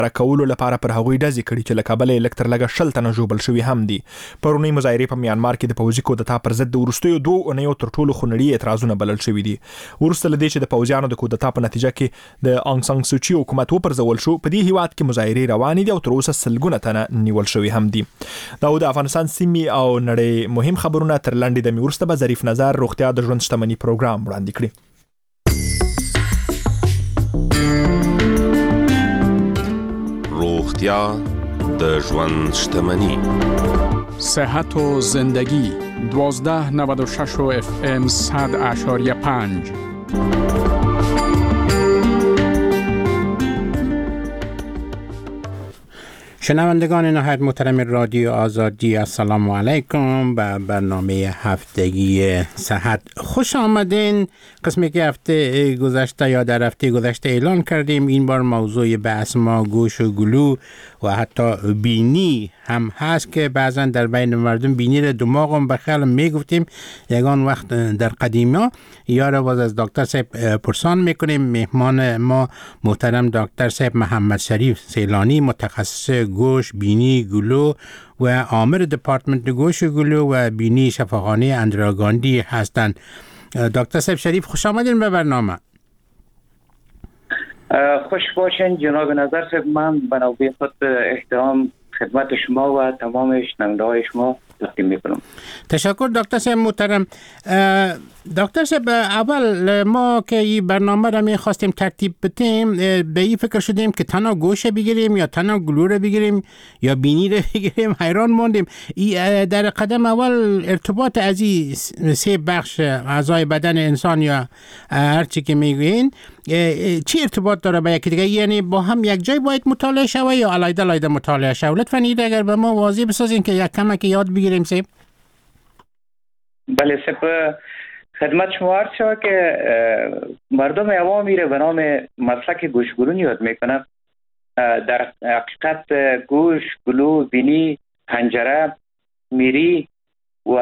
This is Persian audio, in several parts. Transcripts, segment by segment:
راکولو لپاره پر هغوی ډزې کړي چې له کابل یې لږ تر لږه 20 تنه ژوبل شوي هم دي. پرونی مظاهرې په میانمار کې د پوځي کودتا پر ضد د وروستیو 2 اونیو تر ټولو خونړي اعتراضونه بلل شوي دي. ورسته لدې چې د پوځیانو د کودتا په نتیجه کې د انګ سان سوچي حکومت وپرځول شو، په دې هیواد کې مظاهرې روانې دي او تر اوسه سلګونه تنه نیول شوي هم دي. دا د افغانستان سیمې او نړۍ مهم خبرونه تر لاندې د ورسته به ظریف نظر روغتیا د ژوند شتمنۍ پروګرام وړاندې کړي. روغتیا د ژوند شتمنۍ. صحت و زندگی 1296 FM 100.5. شنوندگان نهایت محترم رادیو آزادی، السلام علیکم. به برنامه هفتگی صحت خوش آمدین. قسمی که هفته گذشته یا در هفته گذشته اعلان کردیم این بار موضوع بحث ما گوش و گلو و حتی بینی هم هست که بعضا در بین مردم بینی را دماغ هم بخیال میگفتیم. یگان وقت در قدیمی یا را باز از دکتر صاحب پرسان میکنیم. مهمان ما محترم دکتر صاحب محمد شریف سیلانی، متخصص گوش، بینی، گلو و آمر دپارتمنت گوش و گلو و بینی شفاخانه اندرا گاندی هستند. دکتر صاحب شریف خوش آمدین به برنامه. خوش باشین جناب نظر صاحب. من بنابرای خود احترام خدمت شما و تمام شنونده‌های شما تقدیم میکنم. تشکر دکتر صاحب محترم. دکتر صاحب اول ما که این برنامه را میخواستیم ترتیب بدیم به این فکر شدیم که تنها گوش بگیریم یا تنها گلو را بگیریم یا بینی را بگیریم. حیران موندیم. در قدم اول ارتباط از این سه بخش اعضای بدن انسان یا هر چی که میگوین چی ارتباط داره به یکی دیگه؟ یعنی با هم یک جای باید مطالعه شوه یا علیحده مطالعه شوه؟ لطفاً این اگر به ما واضح بسازین که یک کمک یاد بگیریم سیب. بله سب خدمت شما عرض شود که مردم عوامی را به نام مسلک گوشگلو یاد میکنن. در حقیقت گوش، گلو، بینی، حنجره، میری و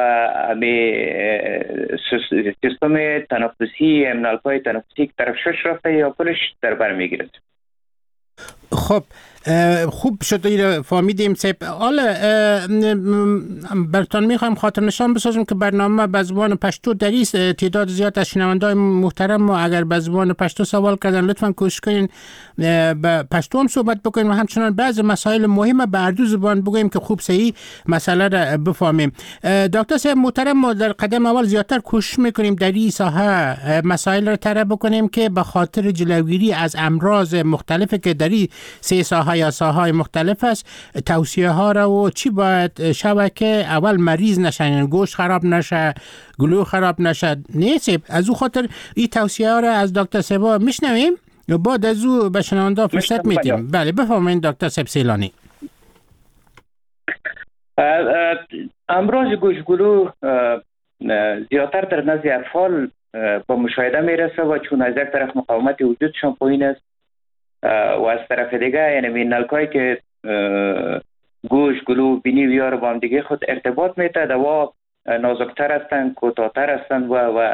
سیستم تنفسی، امنالپای تنفسی که طرف شش رفته یا کلش در بر میگیرد. خب خوب شد این فهمیدیم سیب. حالا براتون میخوایم خاطر نشان بسازم که برنامه به زبان پشتو در است. تعداد زیاد از شنونده‌های محترم ما اگر به زبان پشتو سوال کردن لطفاً کوشش کنین به پشتو هم صحبت بکنیم و همچنان بعض مسائل مهم به اردو زبان بگوییم که خوب صحیح مسئله را بفهمیم. دکتر صاحب محترم ما در قدم اول زیادتر کوشش میکنیم در این ساحه مسائل را طرح بکنیم که به خاطر جلوگیری از امراض مختلفی که در این سه ساحه یا ساحه‌های مختلف است توصیه ها را و چی باید شود که اول مریض نشن، گوش خراب نشه، گلو خراب نشه. نیست از او خاطر این توصیه ها را از دکتر سبا میشنویم و بعد از او به شنونده فرصت میدیم. بله بفرمایید دکتر سب سیلانی. امراض گوش گلو زیادتر در نزد اطفال با مشاهده میرسه و چون از یک طرف مقاومت وجودشان پایین است و از طرف دیگه یعنی نلکایی که گوش، گلو، بینی و یار با هم دیگه خود ارتباط میده و نازکتر هستن، کوتاه‌تر هستن و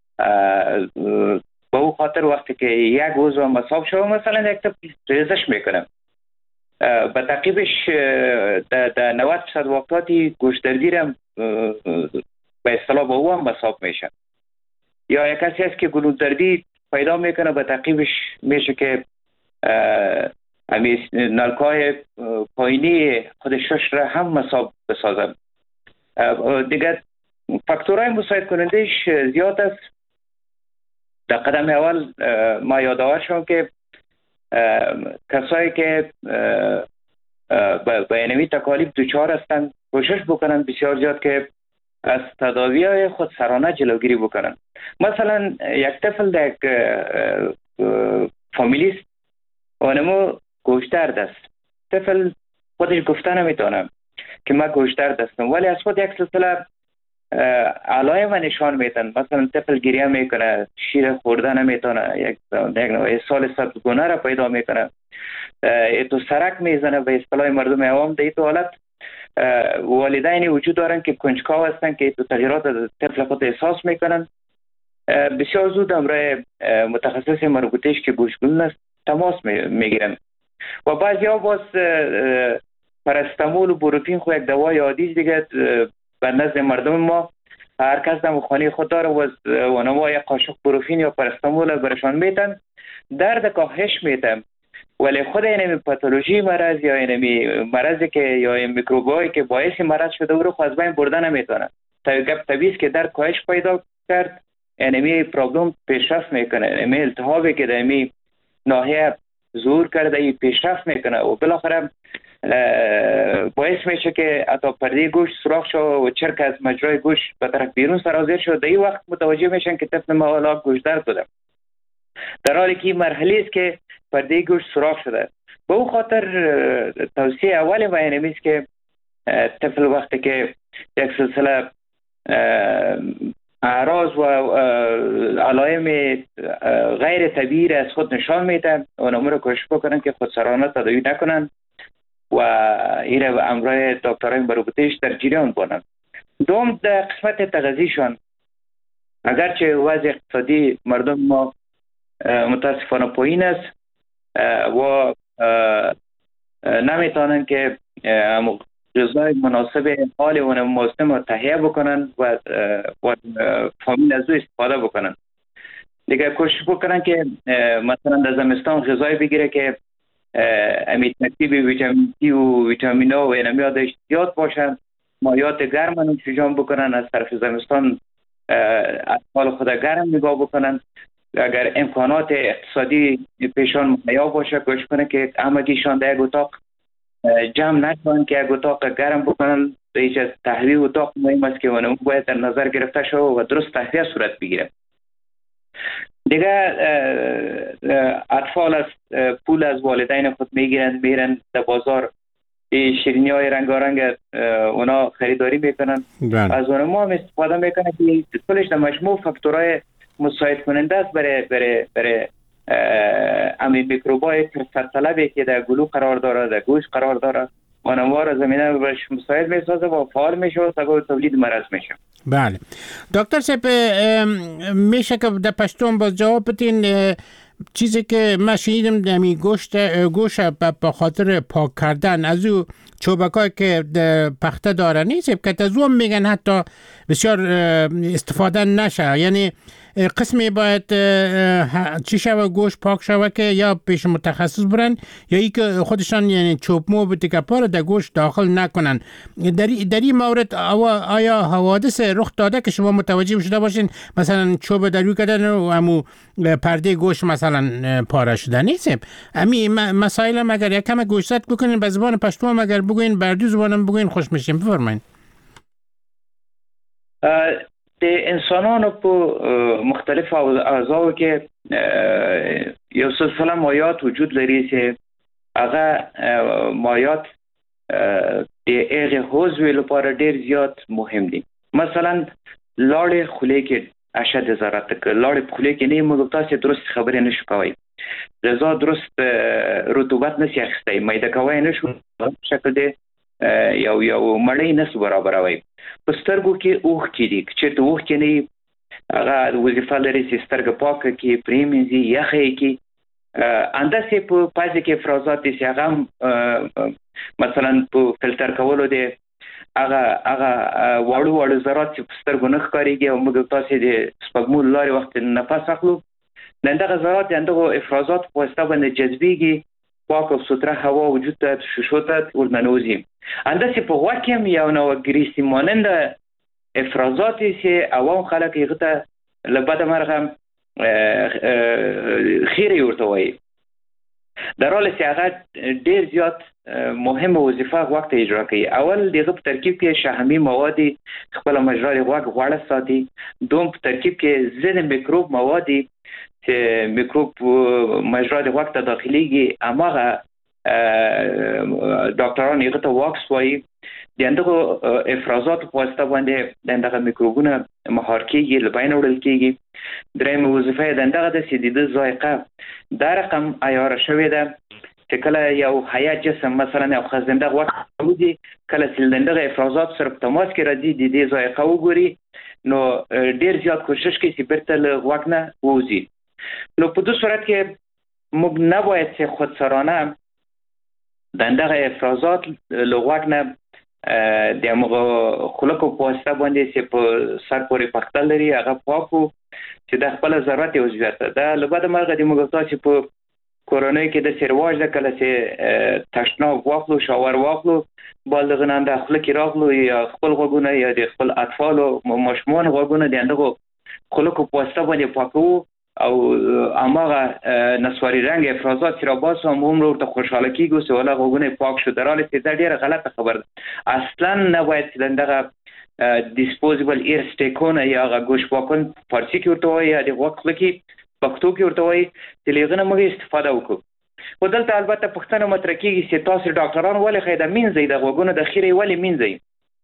با او خاطر وقتی که یک عضو مصاب شده مثلا یک تا ریزش میکنه به تعقیبش در 90% وقتاتی گوشدردی هم به اصطلاح با او هم مصاب میشه. یا یک کسی هست که گلودردی پیدا میکنه به تعقیبش میشه که نلکای پایینی خود شش را هم مصاب بسازن. دیگه فاکتورهای مساعد کنندهش زیاد است. در قدم اول ما یادآور شدم که کسایی که به اینمی تکالیف دچار هستند کوشش بکنن بسیار زیاد که از تداوی‌های خود سرانه جلوگیری بکنن. مثلا یک طفل در یک فامیلی است اونمو گوشترد است. طفل خودش گفته نمیتونه که من گوشترد هستم ولی از خود یک سلسله علائم نشان میدن. مثلا طفل گریه میکنه، شیر خورده نمیتونه، یک سال سبزگونه را پیدا میکنه، تو سرک میزنه. به اصطلاح مردم عوام در این حالت والدین وجود دارن که کنجکاو هستن که تو تغییرات طفل خود احساس میکنن. بسیار زود امرای متخصص مربوطهش که گوشگلو است تماس میگیرن و بعضیا باز پاراستامول و بروفین خو یک دوای عادی دیگه به نزد مردم ما هر کس در خانه خود داره و اونها یک قاشق بروفین یا پاراستامول برشان میتن، درد کاهش میتن، ولی خود این پاتولوژی مرض یا این مرضی که یا این میکروبایی که باعث مرض شده او رو از بین بردن نمیتونه. طبیعی است که در کاهش پیدا کرد، این پرابلم پیشرفت میکنه، این التهابی که در این ناحیه ظهور کرده این پیشرفت میکنه و بالاخره باعث میشه که حتی پرده گوشت سوراخ شد و چرک از مجرای گوشت به طرف بیرون سرازیر شد. در این وقت متوجه میشن که طفل ما حالا گوشتدار شده، در حالی که این مرحله است که پرده گوشت سوراخ شده. به او خاطر توصیه اولی ما اینه است که طفل وقتی که یک سلسله اعراض و علائم غیر طبیعی از خود نشان میدن اونها رو کوشش بکنن که خودسرانه تداوی نکنن و این را به امرای دکترای مربوطه‌اش در جریان باشن. دوم، در قسمت تغذیه‌شان اگرچه وضع اقتصادی مردم ما متاسفانه پایین است و نمیتونن که غذای مناسب حال و موسم تهیه بکنن و فامیل از او استفاده بکنن. دیگه کوشش بکنن که مثلا در زمستان غذای بگیره که ترکیب ویتامین سی و ویتامین آ و اینها داشت زیاد باشن، مایات گرم نوشیجان بکنن، از طرف زمستان اطفال خود گرم نگاه بکنن، اگر امکانات اقتصادی پیشان مهیا باشه کوشش کنه که همگیشان در یک اتاق جمع نکنن که یک اتاق گرم بکنن. هیچ تهویه اتاق مهم است که اون باید در نظر گرفته شود و درست تهویه صورت بگیره. دیگه اطفال از پول از والدین خود میرن در بازار شیرینی های رنگارنگ اونا خریداری میکنن، از اون ما هم استفاده میکنن که کلش در مجموع فاکتورهای مساعد کننده است برای امی میکروبای کثرت طلبی که در گلو قرار داره، در گوشت قرار داره، اونها را زمینه برش مساعد میسازه و فعال میشه و سبب تولید مرض میشه. بله دکتر صاحب، میشه که در پشتون باز جواب بدین چیزی که من شنیدم دمی گوشت به خاطر پاک کردن از او چوبکایی که پخته داره نیست که از اون میگن حتی بسیار استفاده نشه، یعنی قسمی باید چی شوه گوشت پاک شوه که یا پیش متخصص برن یا ای که خودشان یعنی چوب مو به تکپار در گوشت داخل نکنن. در این مورد آیا حوادث رخ داده که شما متوجه شده باشین مثلا چوب دروی کردن و همو پرده گوشت مثلا پاره شده نیست؟ امی مسائل هم اگر یکم گوشت بکنین به زبان پشتو هم اگر بگوین بردو زبانم بگوین خوش میشیم. بفرمایید. انسانان په مختلف اعضاء کې یو سلسله مایات وجود لري چې هغه مایات د هغه عضو لپاره ډیر زیات مهم دي. مثلا لاړې خولې کې اشد ضررت کې لاړې خولې کې نه موږ تاسو درست خبرې نشو کوي، غذا درست رطوبت نشي اخیستی، میده کوي نشو شکل دی یو مړی نسو برابروي. په سترګو کې اوښ کېدي چې ته اوښ کې نه هغه وظیفه لري چې سترګه پاکه کې پریمینځي یخې کې انداسې په پازې کې افرازات دي چې هغه مثلا په فلټر کولو دی هغه واړو ذرات چې په سترګو نه ښکارېږي او موږ تاسې د سپږمو له لارې وخت نفس اخلو دغه ذرات دغه افرازات په واسطه باندې جذبېږي، پاک او سوتره هوا وجود ته ششو ته ورننوزي. انداسې په غوږ کې هم یو نوع ګریسي ماننده افرازات چې عوام خلک یې ته له بده مرغه خیرې ورته وایي، در حالی چې هغه ډېر زیات مهمه وظیفه غوږ ته اجرا کوي. اول دغه په ترکیب کې شحمي مواد خپله مجرا د غوږ غوړه ساتي، دوم په ترکیب کې ضد میکروب مواد چې میکروب مجرا د غوږ ته داخليږي، هماغه ډاکټران یې ته واکس وایي. دغه افرازات په واسطه باندې دغه میکروبونه مهار کېږي، له بینه وړل کېږي. درېیمه وظیفه یې دغه ده چې د ذایقه دا رقم عیاره شوې ده چې کله یو حیا جسم مثلا یو خزنده غوښه وځي، کله چې دغه افرازات سره په تماس کې راځي د دې ذایقه وګوري نو ډېر زیات کوشش کوي چې بیرته له غوږ نه ووځي. نو په دې صورت کې موږ نباید چې خودسرانه دغه افرازات لغوک نه د موږ خلکو په واسطه باندې چې په سر پورې پختل لري هغه پاکو چې د خپل ضرورت او ضرورت دا لبد مرغه د موږ تاسو په کورونای کې د سرواج د کله چې تشناب واخلو شاور واخلو بالغنان د خپل کې راغلو یا خپل غوګونه یا د خپل اطفال او ماشومان غوګونه د اندغه خلکو په واسطه باندې پاکو او اماغه نسواري رنگ افرازات چې را باسو هم ورته خوشاله کیږي چې ولا غوګونه پاک شو دراله چې دا ډیره غلطه خبر اصلا نه باید دغه دیسپوزیبل ایر سټیکونه یا غوښ پاکون فارسی کې ورته وایي یا د وخت کې پښتو کې ورته وایي چې لږه موږ استفاده وکړو خو دلته البته پښتنه مطرح کیږي چې تاسو ډاکټران ولې خیدا مینځي د غوګونه د خیره ولې مینځي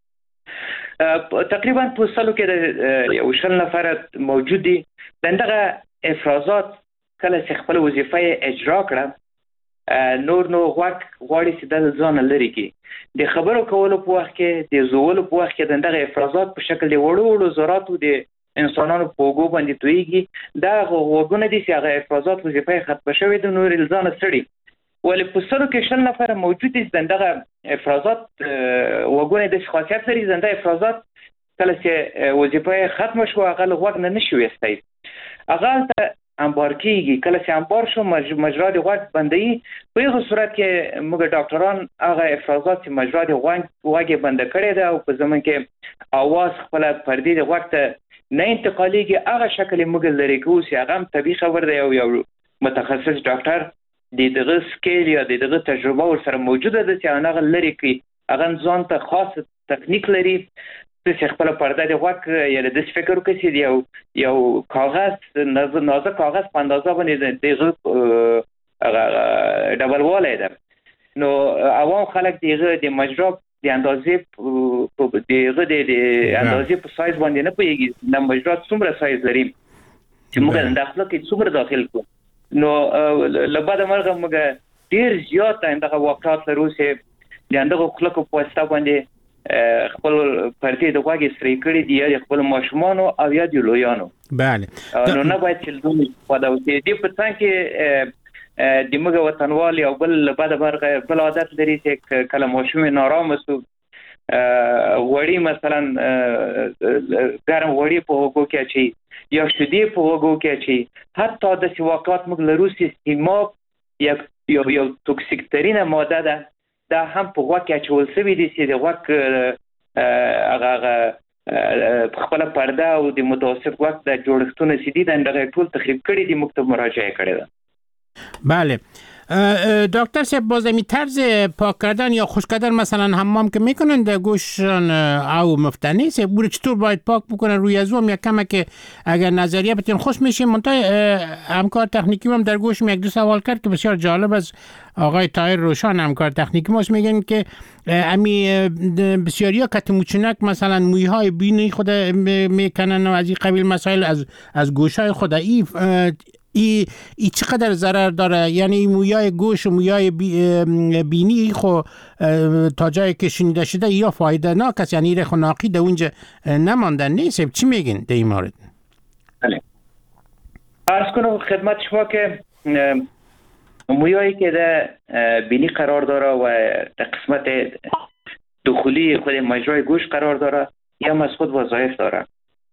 تقریبا په سلو کې یو شل نفر موجود دي دغه افرازات کله چې خپل وظیفه اجرا کړه نور نو غواړي چې د ځان لري کې د خبرو کولو په وخت کې د زولو په وخت کې دغه افرازات په شکل دی وړو ذراتو د انسانانو په وګو باندې تویږي دا غوګونه دي چې هغه افرازات وظیفه ختم شوی د نور الزام سړي ولې په سلو کې شل نفر موجود دي دغه افرازات وګونه د خاصیت لري زنده افرازات کله چې وظیفه ختم شو هغه لغوک نه نشوي استای هغه ته انبار کیږي کله چې انبار شو مجرا د غوږ بندي په هغه صورت کې موږ ډاکټران هغه افرازات چې مجرا د غوږ بند کړي دا او په زمون کې اواز خپل پردي د غوږ ته نه انتقاليږي هغه شکل موږ لري کوو چې هغه طبي خبر دی او یو متخصص ډاکټر دغه سکیل یا دغه تجربه ورسره موجوده ده چې هغه لري کوي هغه ځان ته خاص تکنیک لري چې خپل پرده دی غوږ یا د فکر کوي چې یو کاغذ نازک کاغذ په اندازه باندې دغه ډبل واله ده نو عوام خلک دغه د مجرا د اندازې په دغه د اندازې په سایز باندې نه پوهیږي د مجرا څومره سایز لري چې موږ داخله کې څومره داخل کو نو لبد مرغه موږ ډیر زیات دغه واقعات لرو چې دغه خلکو په واسطه باندې خپل پرتې د غوږی سری کړی دی یا خپل ماشومان او یا د لویانو بله نو نه باید چې دوی په داوته دی په څنګه کې د موږ وطنوال او بل بعد برغه بل عادت لري چې کله ماشوم نارام وسو وړي مثلا ګرم وړي په وګو کې چي یا شدي په وګو کې چي حتی د واقعات موږ لرو سیستم یو توکسیک ترینه ماده ده دا هم په غوږ کې چول سوي دي چې د غوږ هغه خپل پرده او د متوسط غوږ د جوړښتونو سیدي دغه ټول تخریب کړي دي مکتب مراجعه کړي ده بله دکتر صاحب باز می طرز پاک کردن یا خشک کردن مثلا حمام که میکنن در گوششان او مفتنی است بوده چطور باید پاک بکنن روی از اون یک کمه که اگر نظریه بتین خوش میشه منتها همکار تکنیکی هم در گوشم یک دو سوال کرد که بسیار جالب از آقای طاهر روشان همکار تکنیکی ماست میگن که امی بسیاری ها کتموچنک مثلا مویه های بینی خود میکنن و از این قبیل مسائل از گوش های خود ای چقدر ضرر داره یعنی مویای گوش و مویای بینی خو تا جایی که شنیده شده یا فایده ناک است یعنی رخ و ناقی در اونجا نماندن نیست چی میگین در این مورد؟ بله عرض کنم خدمت شما که مویایی که در بینی قرار داره و در قسمت دخولی خود مجرای گوش قرار داره یا از خود وظایف داره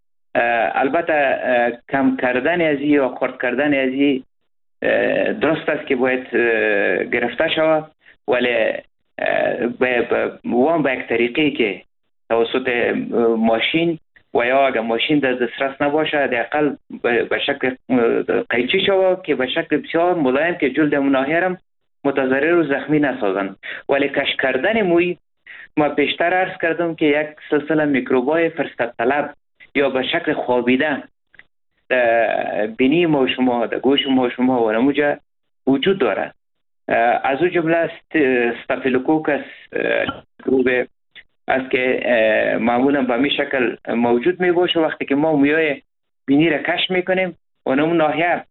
البته کم کردن از یا خرد کردن از درست است که باید گرفته شود ولی به یک طریقی که توسط ماشین و یا اگر ماشین در دسترس نباشه حداقل به شکل قیچی شود که به شکل بسیار ملایم که جلد مناهرم متضرر و زخمی نسازند ولی کش کردن موی ما پیشتر عرض کردم که یک سلسله میکروبای فرصت طلب یا به شکل خوابیده بینی ما شما در گوش ما شما و نموجه وجود داره از او جمله استافیلوکوکس میکروب است که معمولا به می شکل موجود می باشه وقتی که ما مویای بینی را کشف میکنیم و نمون ناحیه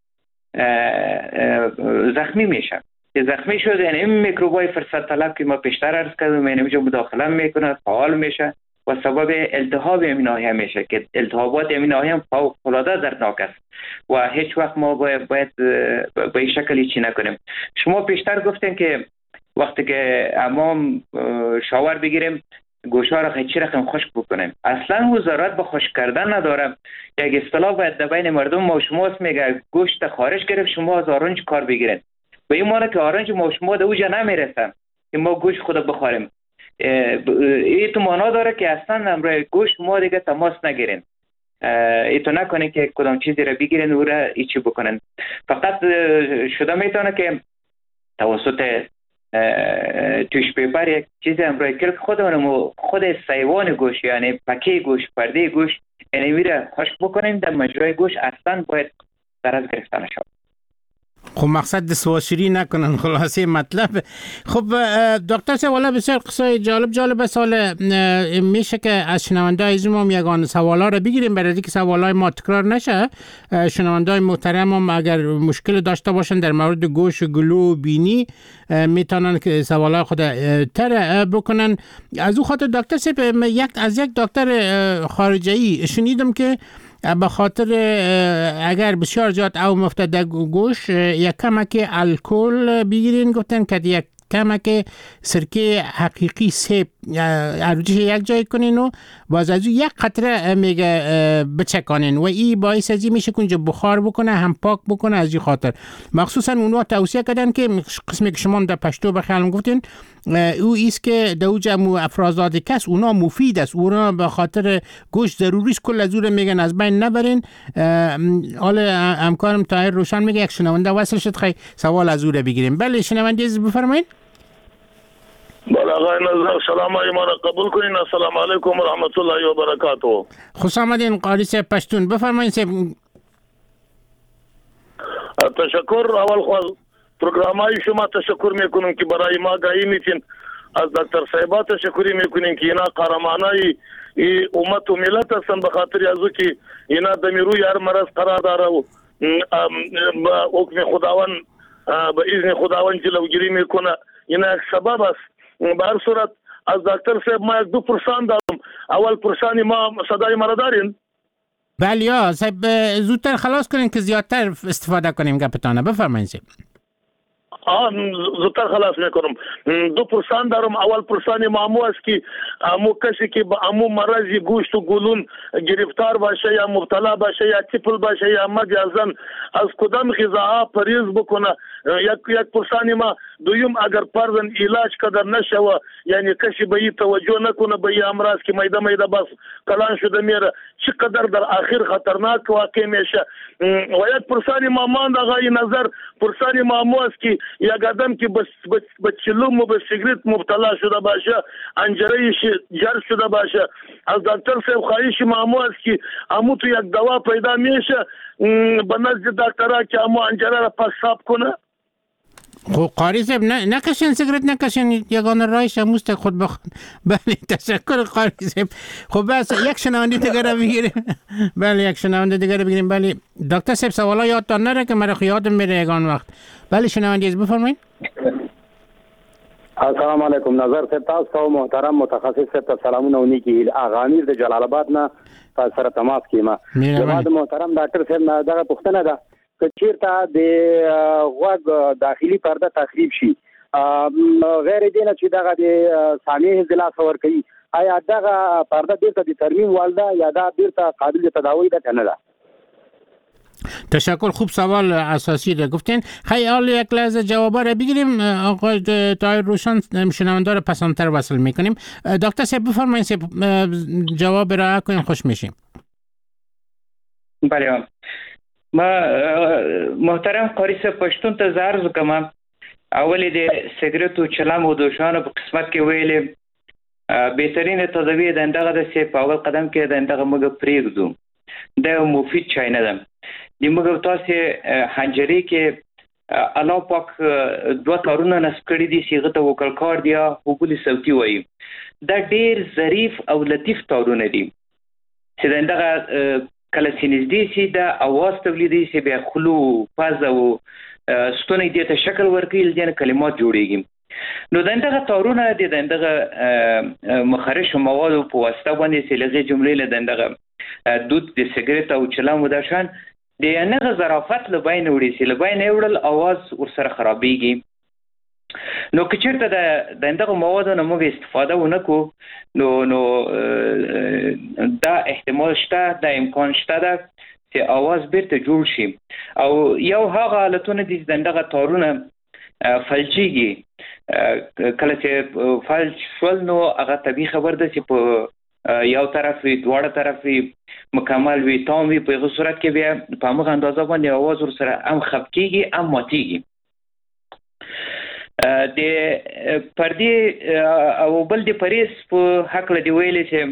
زخمی میشه که زخمی شده یعنی این میکروبای فرصت طلب که ما پیشتر عرض کردیم اینجا مداخله میکنه فعال میشه و سبب التهاب این ناحیه میشه که التهابات این ناحیه هم فوق‌العاده دردناک است و هیچ وقت ما باید به این شکلی چی نکنیم. شما پیشتر گفتین که وقتی که حمام شاور بگیریم گوشها را چی رقم خشک بکنیم. اصلا وزارت به خشک کردن نداره. یک اصطلاح باید در بین مردم ما شماست میگه گوشت خارج گرفت شما از آرنج کار بگیرین. به این معنی که آرنج ما شما در اوجا نمیرسن که ما گوشت خود بخوریم. این تو معنا داره که اصلا امروز گوشت ما دیگه تماس نگیرین. ایتو نکنه که کدام چیزی را بگیرین و را ایچی بکنن. فقط شده میتونه که توسط توش پیپر یک چیزی امروز کلک خود سیوان گوشت یعنی پکه گوشت پرده گوشت اینوی را خشک بکنیم در مجرای گوشت اصلا باید درز گرفتن شد. خب مقصد سواشری نکنن خلاصه مطلب. خب دکتر صاحب والا بسیار قصه جالب سال میشه که از شنونده‌های زوم یگان سوالا رو بگیریم برای اینکه سوالای ما تکرار نشه. شنونده‌های محترم هم اگر مشکل داشته باشن در مورد گوش گلو بینی میتونن که سوالای خود تر بکنن. از او خاطر دکتر صاحب از یک دکتر خارجی شنیدم که به خاطر اگر بسیار زیاد او مفته در گوش یک کمک الکل بگیرین گفتن که یک کمک سرکه حقیقی سیب عروجش یک جای کنین و باز از یک قطره میگه بچکانین و این باعث ازی میشه که اونجا بخار بکنه هم پاک بکنه. از این خاطر مخصوصا اونها توصیه کردن که قسمی که شما در پشتو بخیالم گفتین او ایست که دوجه افرازات کس اونا مفید است. اونا به خاطر گوشت ضروری است کل از او میگن از بین نبرین. حالا همکارم طاهر روشن میگه یک شنونده وصل شد خیلی سوال از او رو بگیریم. بله شنونده بفرمایید. بله آقای نظر سلام ایمان قبول کنین. السلام علیکم و رحمت الله و برکاته. خوش آمدین قاری صاحب پشتون. بفرمایید صاحب. تشکر. اول خواهد پروگرامای شما تشکر میکنم که برای ما گاهی میتین. از دکتر صاحبا تشکری میکنیم که اینا قهرمانای امت و ملت هستن به خاطر ازو که اینا دمیروی هر مرض قرار داره و با حکم خداوند به اذن خداوند جلوگیری میکنه. اینا یک سبب است. به هر صورت از دکتر صاحب ما 2% دارم. اول پرسانی ما صدای مرا دارین؟ بله یا صاحب زودتر خلاص کنین که زیادتر استفاده کنیم گپتانه. بفرمایید صاحب. زودتر خلاص میکنم. 2% دارم. اول پرسانی معمو است که امو کسی که به امو مرضی گوشت و گلون گرفتار باشه یا مبتلا باشه یا تیپل باشه یا مجازن از کدام غذاها پرهیز بکنه. یک پرسانی ما دویم اگر پردن علاج قدر نشوه یعنی کسی به این توجه نکنه به این امراض که میده بس کلان شده میره چقدر در آخر خطرناک واقع میشه. و یک پرسانی ما ماند آقای نظر پرسانی معمو است که یک آدم که به چلوم و به سیگریت مبتلا شده باشه انجرهش جر شده باشه از دکتر صاحب خواهش معمو است که امو تو یک دوا پیدا میشه به نزد دکترها که امو انجره را پس صاف کنه. خب قاری صاحب نکشین سیگرت نکشین یگانه رایش هموست خود بخون. بله تشکر قاری صاحب. خب بس یک شنونده دیگر رو بگیریم. بله یک شنونده دیگر رو بگیریم. بله دکتر صاحب سوالا یادتان نره که مرا یادم میره یگان وقت. بله شنونده از بفرمایید. السلام علیکم. نظر صاحب تاسو محترم متخصص صاحب سلامونه و نیکی اغامیر د جلال آباد نه سره تماس کیما. جناب محترم ډاکټر صاحب دا پوښتنه ده که چیرته د غوږ داخلي پرده تخریب شي غیر دینه چې دغه د سامع ضلع څور کوي آیا دغه پرده بیرته د ترمیم والده یا دا بیرته قابل تداوی ده کنه ده؟ تشکر. خوب سوال اساسی ده گفتین. خیلی حال یک لحظه جوابا رو بگیریم. آقای طاهر روشن شنونده رو پسندتر وصل میکنیم. دکتر صاحب بفرمایید جواب را کنین خوش میشیم. بله ما محترم قاری صاحب پښتون ته زارز کوم. اولی د سیګریټ او چلم او دوشانو په قسمت کې ویلې بهترینه تداوی دندغه د سی په اول قدم کې دندغه موږ پریږدو د مفید چای نه ده. د موږ تاسو حنجري کې الله پاک دوه تارونه نصب کړی دي صيغه ته وکړ کاردیا او بل صوتي وایي. دا ډیر ظریف او لطیف تارونه دي چې دندغه کله سینځدي سي د اواز تولیدي سي به خلو فاز او ستونی دې ته شکل ورکړي لږه کلمات جوړيږي. نو دغه تارونه د دغه مخرج مواد په واسطه باندې سي لږه جملې له دغه دود د سیګریټ او چلم وداشان د نه ظرافت لباین وړي سي لباین وړل اواز ور سره خرابيږي. نو که چیرته د دغه موادو نه موږ استفاده ونکو نو دا احتمال شته، د امکان شته ده چې اواز بیرته جوړ شي. او یو هغه حالتونه دي چې دغه تارونه فلجیږي. کله چې فلج شول نو هغه طبیعي خبر ده چې په یو طرف وي، دواړه طرف وي، مکمل وي، تام وي، په هغه صورت کې بیا په هغه اندازه باندې اواز ورسره هم خف کېږي هم ماتېږي. د پردې او بل د پریز په هکله دی ویلې چې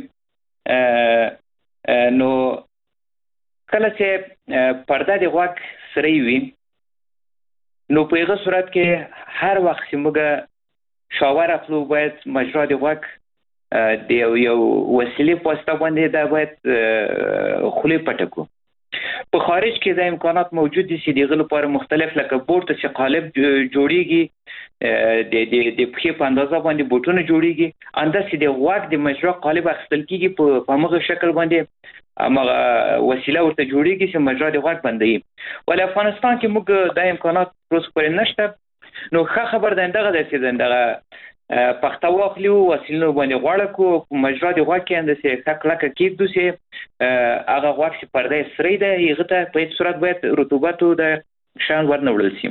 نو کله چې پرده د غوږ سره وي نو په هغه صورت کې هر وخت چې موږ شاور اخلو باید مجرا د غوږ د یو وسیلې په واسطه باندې دا باید خولې پټه کړو. په خارج کې دا امکانات موجود دي چې دغه لپاره مختلف لکه بورډ چې قالب جوړیږي، د پښې په اندازه باندې بوټونه جوړیږي، انداسې د غوږ د مجرا قالب اخیستل کیږي په هغه شکل باندې هغه وسیله ورته جوړیږي چې مجرا د غوږ بندوي. ولې افغانستان کې موږ دا امکانات پروس پرې نشته. نو ښه خبر ده دغه چې دغه پخته واخلو وسیلو باندې غوړه کو مجرا د غوږ کې انداسې کلکه کېږدو چې هغه غوږ چې پرده سری ده هغه ته په هیڅ صورت باید رطوبت او د شان ورنه وړل شي.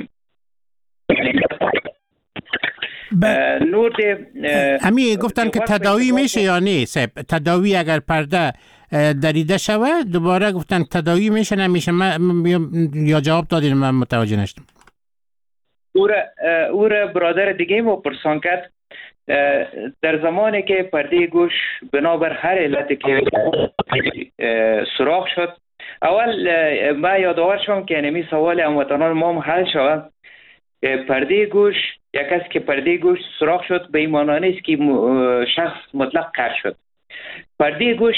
نور امی گفتن که تداوی میشه یا نه صاحب؟ تداوی اگر پرده دریده شوه دوباره گفتن تداوی میشه نمیشه؟ یا جواب دادین من متوجه نشدم. او برادر دیگه ما پرسان کرد در زمانی که پرده گوش بنابر هر علتی که سوراخ شد، اول ما یادآور شدم که نمی سوال هموطنان ما هم حل شود. پرده گوش یک کسی که پرده گوش سوراخ شد به این معنی نیست که شخص مطلق قطع شد. پرده گوش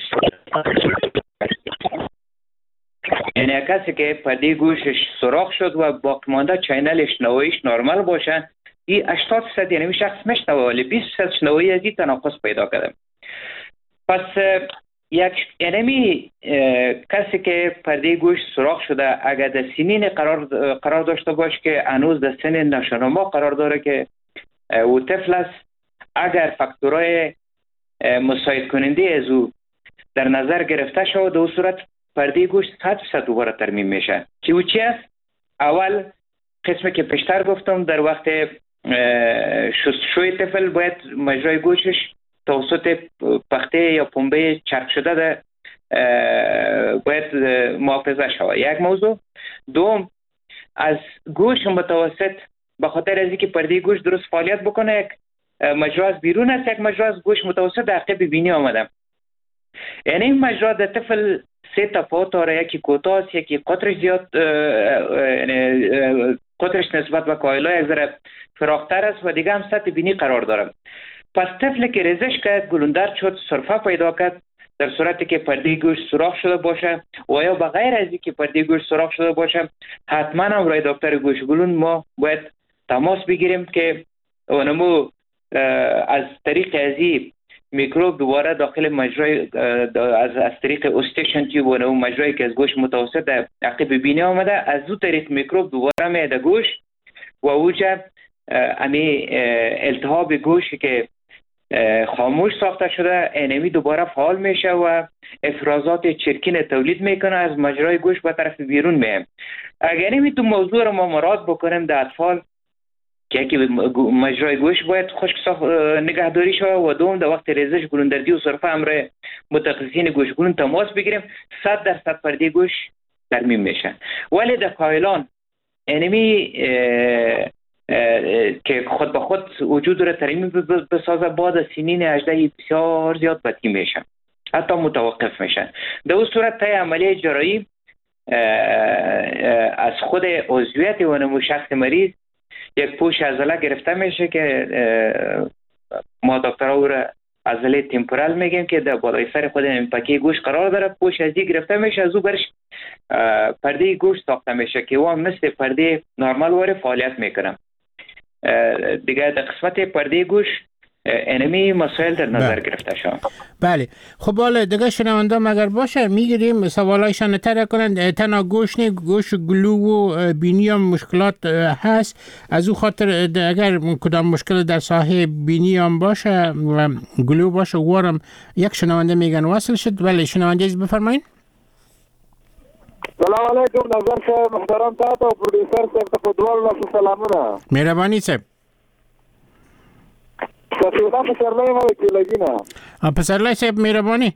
یعنی کسی که پرده گوشش سوراخ شد و باقی مانده چینلش نواییش نرمال باشه، این 80% یعنی شخص میشنوه ولی 20% شنوایی از این تناقض پیدا کرده. پس یک یعنی کسی که پرده گوش سوراخ شده اگر در سنین قرار داشته باشه که هنوز در سن ناشناما قرار داره که او طفل است، اگر فاکتورهای مساعد کننده از او در نظر گرفته شود در صورت پرده گوش 100% دوباره ترمیم میشه. که او چی است؟ اول قسمی که پیشتر گفتم در وقت شستشوی طفل باید مجرای گوشش توسط پخته یا پنبه چرک شده ده باید محافظه شود. یک موضوع. دوم، از گوش متوسط به خاطر از اینکه پرده گوش درست فعالیت بکنه یک مجرا از بیرون است، یک مجرا از گوش متوسط در عقب بینی آمده. یعنی این مجرا در طفل سه تفاوت داره، یکی کوتاه است، یکی قطرش زیاد قطرش نسبت به کایلا یک ذره فراختر است و دیگه هم سطح بینی قرار داره. پس طفل که ریزش کرد گلوندر شد سرفه پیدا کرد در صورتی که پرده گوش سوراخ شده باشه و یا بغیر از اینکه پرده گوش سوراخ شده باشه حتما هم رای دکتر گوشگلون ما باید تماس بگیریم که اونمو از طریق ازی میکروب دوباره داخل مجرای از طریق استیشن تیوب و مجرایی که از گوش متوسط در عقب بینی آمده از دو طریق میکروب دوباره میاد گوش و اوجه امی التهاب گوشی که خاموش ساخته شده اینمی دوباره فعال میشه و افرازات چرکین تولید میکنه از مجرای گوش به طرف بیرون میه. اگر اینمی تو موضوع رو ما مراد بکنیم در اطفال که مجرای گوش باید خشک نگهداری شود و دوم در وقت ریزش گلوندردی و سرفه امر متخصصین گوشگلون تماس بگیریم 100% پرده گوش ترمیم میشه. ولی در کایلان اینمی که خود به خود وجود را ترمیم بسازه بعد سنین 18 بسیار زیاد بدی میشه، حتی متوقف میشه. در اون صورت طی عملیه جراحی از خود عضویت و نمو شخص مریض یک پوش عضله گرفته میشه که ما دکترها او را عضله تمپورال میگیم که در بالای سر خود پکه گوش قرار داره. پوش از این گرفته میشه، از او برش پرده گوش ساخته میشه که او مثل پرده نرمال واره فعالیت میکنه. دیگه در قسمت پرده گوش انمی مسائل در نظر گرفته شد. بله خب حالا دیگه شنوندام اگر باشه میگیریم سوالایشان تره کنند. تنها گوش نه، گوش گلو و بینی هم مشکلات هست. از او خاطر اگر کدام مشکل در ساحه بینی هم باشه و گلو باشه وارم یک شنونده میگن وصل شد. بله شنونده بفرمایید. سلام علیکم نظر صاحب محترم تاسو پروډوسر صاحب ته فوټبال نو سلامونه. مهرباني صاحب. سفیرا پسرلای ما کې لګینا. پسرلای صاحب مهرباني.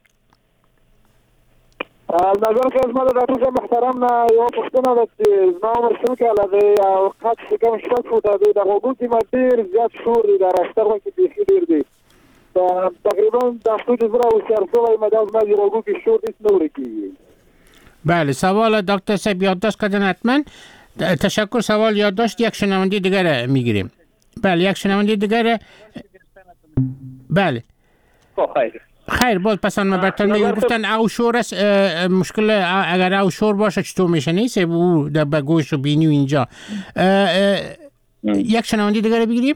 نظر صاحب ما د ډاکټر صاحب محترم نه یو پوښتنه ده چې زما عمر څو کاله دی او قد څه کوم شپږ فوټه دی. د غوږو کې ما ډېر زیات شور دی، د راستر کې بیخي ډېر دی. تقریبا د څو ځله وسرسوي ما د ما د غوږو کې شور هیڅ نه ورکیږي. بله سوال دکتر صاحب یادداشت کردن حتما. تشکر. سوال یادداشت. یک شنونده دیگر میگیریم. بله یک شنونده دیگر. بله خیر باز پسند ما برتن گفتن او شور است. مشکل اگر او شور باشه چطور میشه نیست او در گوش و بینی و اینجا. یک شنونده دیگر بگیریم.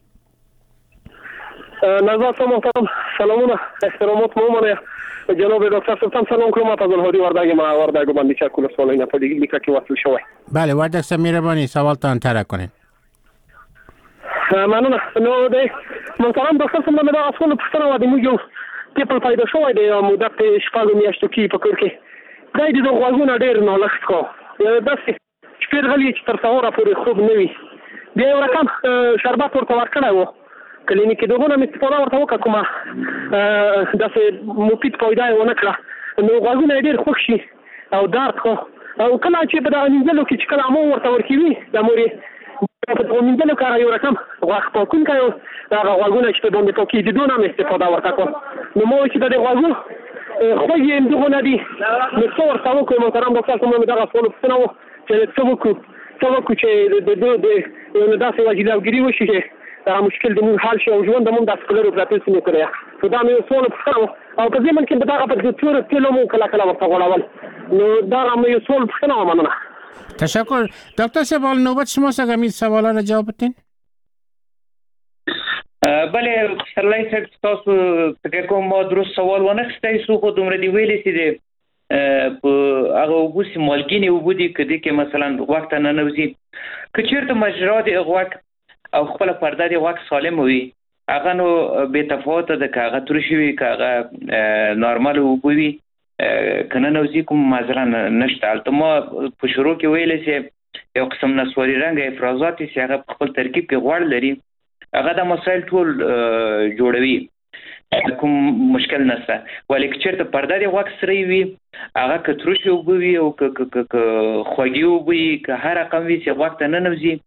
نظر صاحب محترم سلامونه احترامات مومنه جناب دکتر سلطان سلام کوم تاسو له هدي ورداګ باندې چې کول سوالونه په دې لیکه کې وصل شوی. بله ورداګ صاحب مهرباني سوالتان طرح کنین. مننه. نو د محترم دکتر صاحب مې دا اصل پښتنه و د موږ پیپل پیدا شوی دی مدت شپږ میاشتو کې په کور کې دا د غوږونو ډېر نالښت کو داسې شپږ غلي چې تر څوره پورې خوب نه وي. بیا یو رقم شربت ورته ورکړی و کلینیک دغه نه استفاده ورته وکړه کومه داسې مفید پیدا یې ونه کړه. نو غوږونه ډېر خوښ شي او درد خو او کله چې په دغه مینځلو کې چې کله مو ورته ورکوي د مورې په دغه مینځلو کې یو رقم غوښ پاکونکی او هغه غوږونه چې په باندې پاکي د دونه هم استفاده ورته کوم. نو مو چې د غوږو خوږ یې همدغه نه دي. نو څه ورته وکړو محترم ډاکټر صاحب مې دغه سوال پوښتنه و چې څه وکړو چې د داسې وجیلهګیري وشي چې دا مشکل د مون حل شي او ژوند د مون د سکلرو پراتیس نه کړی. نو دا مې سوال پوښتنه او په دې من کې دغه په څور تلو مو کله کله ورته غواړل. نو دا مې سوال پوښتنه ومنله. تشکر. دکتر صاحب نوبت شماست اگر می سوالا را جواب بدین. بله سرلای صاحب تاسو فکر کوم ما درست سوال ونخسته سو خو دومره دی ویلې چې د هغه وګوسی مالګینی وبودي کدی کې مثلا وخت نه نوځي که چیرته مجرات غوک او خپل پرده دی غوک سالم وي هغه نو به تفاوت ده که هغه ترشي وي که هغه نارمال وبوي کنه نوځي کوم مثلا نشته. البته ما په شروع کې ویلې چې یو قسم نسواري رنګ افرازات چې هغه خپل ترکیب کې غوړ لري هغه د مسائل ټول جوړوي کوم مشکل نشته. ولیک چیرته پرده دی غوک سره وي هغه کترشي وبوي او خوږي وبوي که هر رقم وي چې غوک ته نه نوځي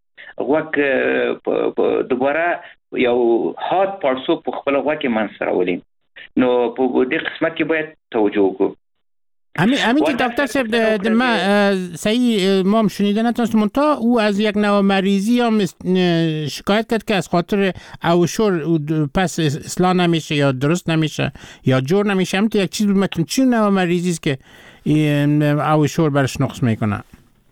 غوک دوباره یو هات پارسو په خپل غوک منسره ولي. نو په دې قسمت کې باید توجه وکړو. همین که دکتر صاحب ما صحیح ما هم شنیده نتونستم تا او از یک نوع مریضی هم شکایت کرد که از خاطر اوشور پس اصلاح نمیشه یا درست نمیشه یا جور نمیشه. همین یک چیز بمتون چی نوع مریضی است که اوشور برش نقص میکنه؟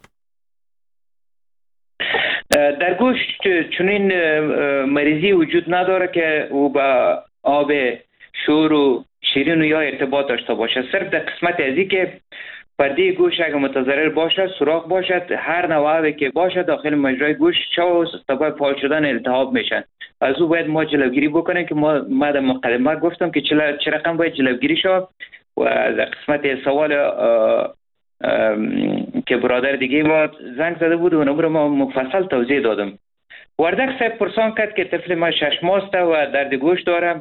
در گوش چنین مریضی وجود نداره که او با آب شور و شیرین و یا ارتباط داشته باشه. صرف در قسمت ازی که پرده گوش اگه متضرر باشد سوراخ باشد هر نوعی که باشه داخل مجرای گوش چه سبب فعال شدن التهاب میشن. از او باید ما جلوگیری بکنیم که ما در مقدمه گفتم که چه رقم باید جلوگیری شد و در قسمت سوال که برادر دیگه ما زنگ زده بود و نمبر ما مفصل توضیح دادم. وردک صاحب پرسان کرد که طفل ما 6 ماهه و درد گوش داره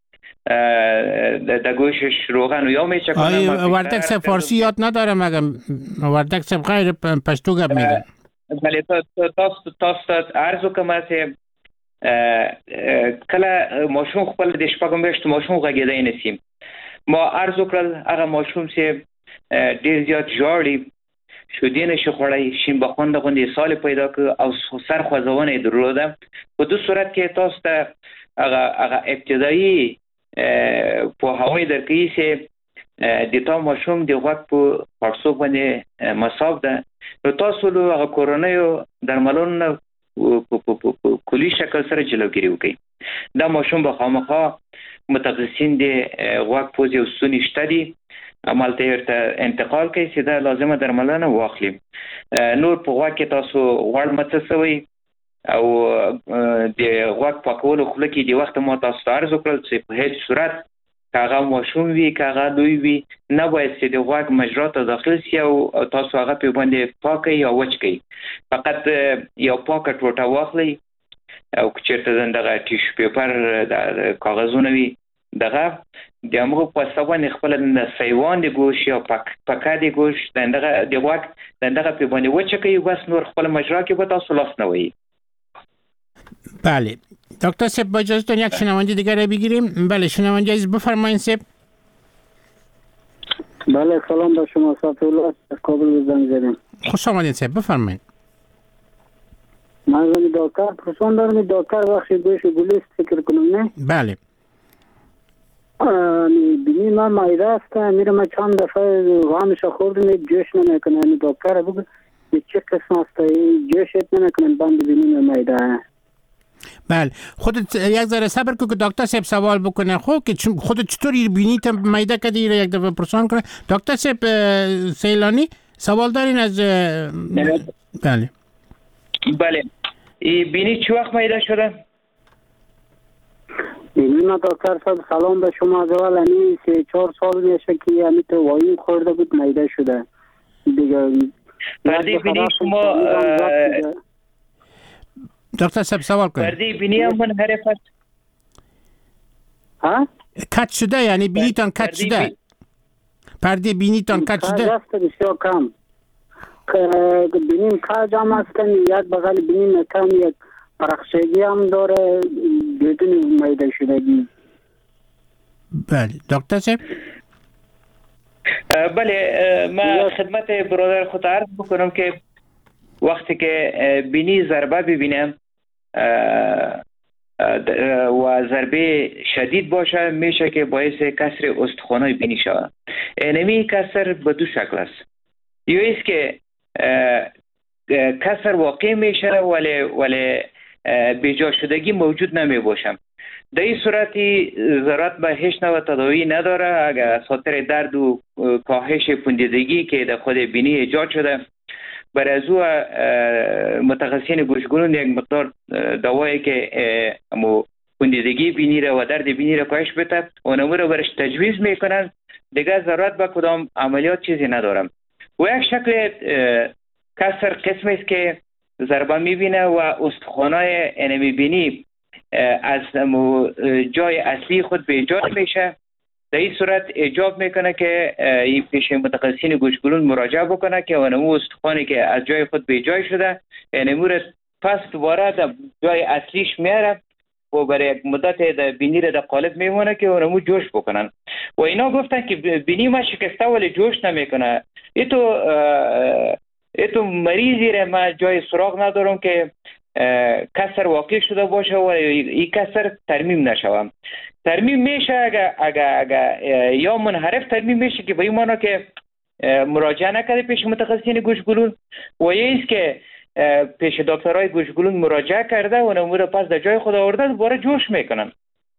در گوشش روغن و یا میچکنه. وردک صاحب فارسی یاد نداره مگم وردک صاحب غیر پشتو گپ میگه. بله تاسو عرض وکم چې کله ماشوم خپل د شپږم میاشتو ماشوم غږیدای نسیم ما عرض وکړل هغه ماشوم چې ډیر زیات ژاړي شودي نشي خوړی شین بخوند غوندې سال پیدا ک او سر خوځونه درلوده. په دې صورت کې تاسو ته هغه ابتدایي په هوای درکې چې د تا ماشوم د غوږ په پړسو باندې مصاب ده. نو تاسو له هغه کورونیو درملونو په کلی شکل سره جلوګیری وکړئ. دا ماشوم به خامخا متخصصین د غوږ پوزې او ستوني شته دي عملته ورته انتقال کوي چې دا لازمه درملنه واخلي. نور په غوږ کې تاسو غوړ مڅسوي او د غوږ پاکولو خوله کې د وخت ما تاسو ته عرض وکړل چې په هیڅ صورت کاغه ماشوم وي کاغه دوی وي نه باید چې د غوږ مجرا ته داخل شي او تاسو هغه په باندې پاکي یا وچ کړئ. فقط یو پاکه ټوټه واخلئ او چیرته دغه ټیشو پیپر د کاغذونه وي دغه د امغه په سبا نه خپل سیوان د ګوش یا پکا د ګوش دغه د غوږ دغه په باندې وچ کړئ بس نور خپل مجرا کې به تاسو لاس نه وي. بله دکتر صاحب با اجازهتون یک شنونده دیگر رو بگیریم. بله شنونده عزیز بفرمایید صاحب. بله سلام به شما صافی الله از کابل زنگ زدیم. خوش آمدید صاحب بفرمایید. من دکتر پرسان دارم دکتر بخشی گوش گلیست فکر کنم نه؟ بله. بینی من معده است میرم چند دفعه غامش خوردم جوش نمیکنه دکتر بگو چه قسم است جوشت نمیکنه بند بینی معده. بله خودت یک ذره صبر کن که دکتر صاحب سوال بکنه. خب که خودت چطوری بینیت معده کدی یک دفعه پرسان کنه. دکتر صاحب سیلانی سوال دارین از بله بله بینی چه وقت معده شده؟ بینی دکتر صاحب سلام به شما از اول یعنی 3-4 سال میشه که یعنی تو وایم خورده بود معده شده دیگه. پردی بینی شما دکتر صاحب سوال کنید. پردی بینی هم منحرف است؟ ها؟ کج شده یعنی بینیتان کج شده؟ پرده بینیتان کج شده؟ کج است بسیار کم. بینیم کج هم است یک بغل بینیم کم یک پرخشگی هم داره بدون معده شدگی. بله دکتر صاحب. بله ما خدمت برادر خود عرض بکنم که وقتی که بینی ضربه ببینم و ضربه شدید باشه میشه که باعث کسر استخوان‌های بینی شود. اینمی کسر به دو شکل است. یا است که کسر واقع میشه ولی بیجا شدگی موجود نمی باشه. در این صورتی ضرورت به هیچ نوع تداوی نداره. اگر خاطر درد و کاهش پوندیدگی که در خود بینی ایجاد شده برای از او متخصصین گوشگلون یک مقدار دوایی که پوندیدگی بینی را و درد بینی را کاهش بده اونمو را برش تجویز میکنن. دیگه ضرورت به کدام عملیات چیزی ندارم. و یک شکل کسر قسمی است که ضربه میبینه و استخوانای انمی بینی از جای اصلی خود به جای میشه. در این صورت ایجاب میکنه که این پیش متخصصین گوشگلون مراجعه بکنه که اونمو استخوانی که از جای خود به جای شده انمو را پس دوباره در جای اصلیش میاره و برای یک مدت در بینی را در قالب میمونه که اونمو جوش بکنن. و اینا گفتن که بینی ما شکسته ولی جوش نمیکنه. ایتو مریضی را ما جای سراغ ندارم که کسر واقع شده باشه و این کسر ترمیم نشوه. ترمیم میشه اگر یا منحرف ترمیم میشه که به این معنی که مراجعه نکرده پیش متخصصین گوشگلون و یه ایست که پیش دکترای گوشگلون مراجعه کرده و نمور پس در جای خود آورده دوباره جوش میکنن.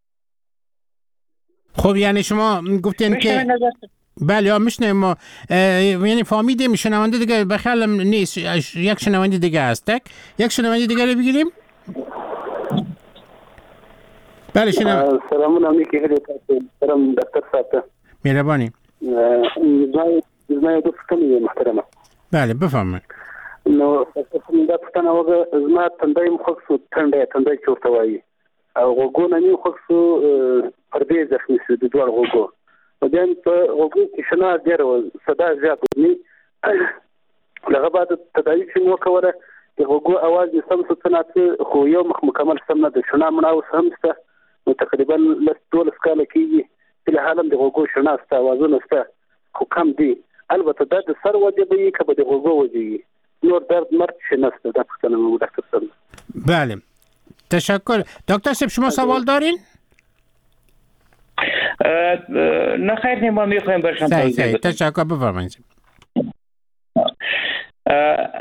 خب یعنی شما گفتین که بله ها میشنیم ما یعنی فهمیدیم شنونده دیگه بخیالم نیست یک شنونده دیگه هست. یک شنونده دیگه رو بگیریم. بله شنونده سلامون علیکم سلام دکتر صاحب مهربانی زما دوست کمی محترمه. بله بفرمایید. نو دا پښتنه وګه زما تندای مخ سو تندای چورته وایي او وګونه نی خو سو پردې زخمی سو د دوه وګو ودان په وګو کې شنه ډیر صدا زیات نی لغه بعد تداوی چې مو کوله د وګو اواز یې سم څه خو یو مکمل سم نه د شنه مناو سم څه نو تقریبا لس دول سکاله کېږي په حالم د وګو شنه است اوازونه است خو کم دی البته د سر وجبې کبه د وګو وجي نور درد مرد شناسته در پختنم دکتر صاحب. بله تشکر. دکتر صاحب شما سوال دارین؟ نه خیر نه ما میخوایم برشان توضیح بدیم. تشکر بفرمایید.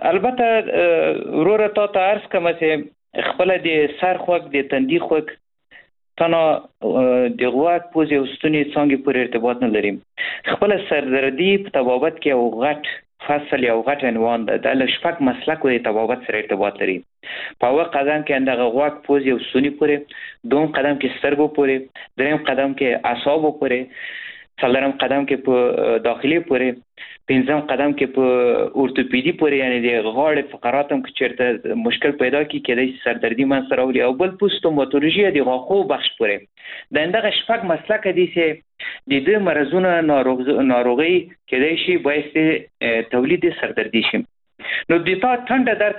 البته ورور تا عرض کوم چې خپل د سر خوک د تندي خوک تنها د غوږ پوزې او ستوني څانګې پورې ارتباط نه لري. خپل سردردي په طبابت کې یو غټ فصل یا غټ عنوان ده. د لشفق مسلک او طبابت سره ارتباط لري. په اول قدم کې اندغه غوږ پوزې او ستوني پورې، دوم قدم کې سترګو پورې، دریم قدم کې اعصابو پورې، څلورم قدم کې په داخلي پورې، پنځم قدم کې په اورتوپیدي پورې، یعنی د غاړې فقرات هم چې چیرته مشکل پیدا کیدای شي سردردي منځ راوړي، او بل پوستوماتولوژي د غاښو بخش پورې. د اندغه شپږ مسلک دي چې د دې مرزونو ناروغي کېدای شي باعث تولید سردردي شي. نو د تا ټنډه درد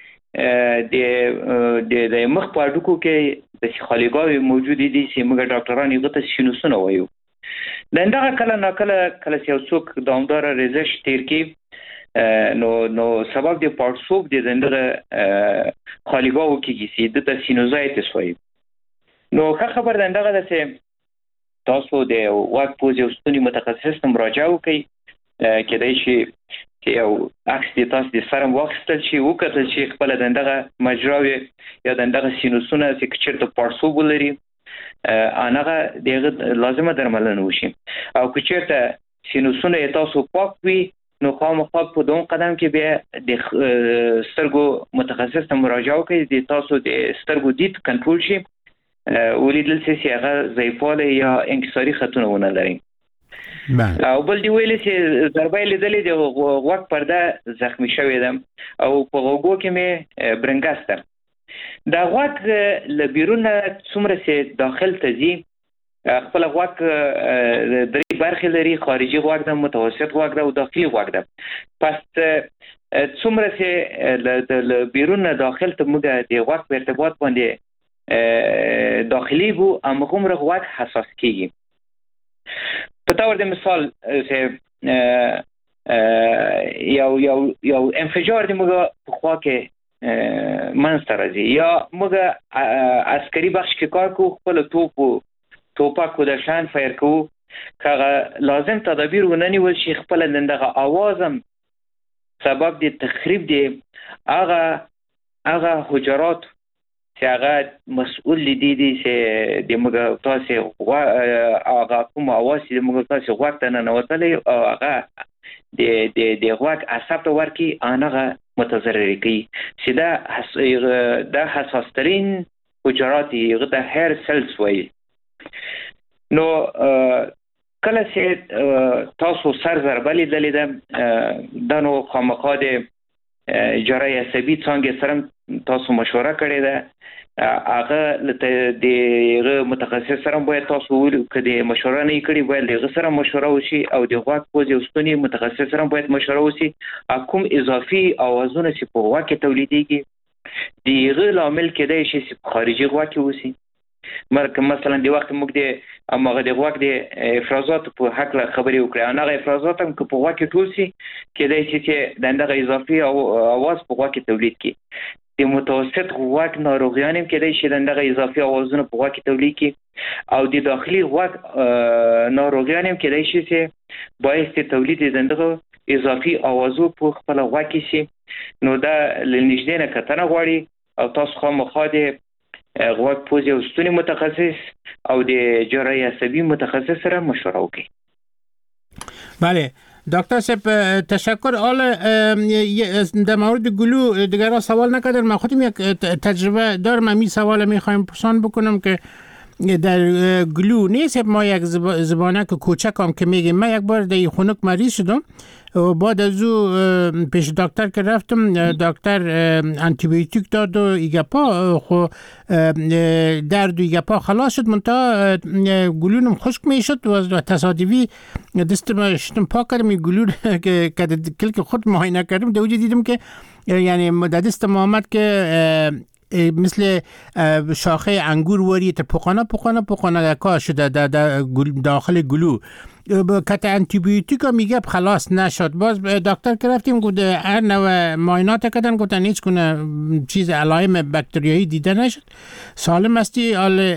کې د مخ په اډوکو کې د خالیګاوي موجود دي چې موږ ډاکټران یې غته سینوسونه وایو. د اندغه کله ناکله یو څوک دوامدار ریزش تیر کی نو سبب د پړسوب د اندغه خالیګاو کېږي چې د سینوزایتس وایي. نو ښه خبر د اندغه د چې تاسو د غوږ پوزې او ستوني متخصص ته مراجعه وکړئ. کېدای شي چې یو عکس د تاسو د سرم واخیستل شي، وکتل شي خپل د اندغه مجراوي یا د اندغه سینوسونه چې چیرته پړسوب ولري انغه دغه لازمه درملنه وشي. او که چیرته سینوسونه تاسو پاک وي نو خامخا په دوم قدم کې بیا د سترګو متخصص ته مراجعه وکړئ د تاسو د سترګو دید کنټرول شي، ولیدل چې هغه ضعیفوالی یا انکساري خطونه ونه لري. او بل دی ویل چې ضربه لیدلې د غوږ پرده زخمی شوې ده او په غوږو کې مې برنګاستر. دا غوږ له بیرونه څومره چې داخل ته ځي، خپل غوږ درې برخې لري، خارجي غوږ ده، متوسط غوږ ده او داخلي غوږ ده. پس څومره چې له بیرونه داخل ته موږ د غوږ په ارتباط باندې داخلي بو همغومره غوږ حساس کیږي. په تور د مثال یو انفجار دی موږ په خوا کې منځته راځي، یا موږ عسکري بخش کې کار کوو، خپل توپک د شان فایر کوو، که لازم تدابیر ونه نیول شي خپل دغه اوازم سبب د تخریب دی هغه حجرات چې هغه مسؤل دي چې د موږ تاسو هغه کوم اواز چې موږ تاسو غوږ ته ننوتلی او هغه د غوږ عصب ته ورکي هغه متضرر کوي چې دا حساس ترین حجرات هغه د هیر سلز وایي. نو کله چې تاسو سر ضربه لیدلې ده دا نو خامخا د جراحي عصبي څانګې سره تاسو مشوره کړې ده، هغه د متخصص سره باید تاسو کدي مشوره نه کړی باید له سره مشوره وشي او د غوږ پوزې او ستوني متخصص سره باید مشوره وشي. کوم اضافي اوازونه چې په غوږ کې تولیدېږي دغه لامل کېدای شي چې خارجي غوږ کې وشي. مثلا د وخت موږ د امغه د غوږ د افرازات په حق له خبرې وکړو، هغه افرازات هم په غوږ کې ټول شي کېدای شي چې دغه اضافي اواز په غوږ کې تولید کړي. د متوسط غوږ ناروغیان هم کېدای شي دغه اضافي اوازونه په غوږ کې تولید کړي، او د داخلي غوږ ناروغیان هم کېدای شي چې باعث تولید دغه اضافي اوازو په خپل غوږ کې شي. نو دا لنیږدې نه کتنه غواړي او تاسو خامخا د غوږ پوزې او ستوني متخصص او د جراحي عصبي متخصص سره مشوره وکړي. بله دکتر صاحب تشکر. حالا در مورد گلو دیگر سوال نکردم، من خودم یک تجربه دارم، همین سوال میخوایم پرسان بکنم که در گلو نیست. ما یک زبانک کوچک هم که میگیم، من یک بار در خونک مریض شدم و بعد از او پیش دکتر که رفتم، دکتر انتیبیوتیک داد و ایگپا خو درد و ایگپا خلاص شد، منتها گلونم خشک میشد و تصادفی دستم شدم پاک کردم این گلون که کلک خود معاینه کردم، در اونجا دیدم که یعنی دستم آمد که مثل شاخه انگور وری تا پوقانه کار شده داخل گلو کت انتیبیوتیک میگه خلاص نشد. باز دکتر که رفتیم گفت هر نوع معاینات کردن گفتن هیچ گونه چیز علائم باکتریایی دیده نشد، سالم هستی.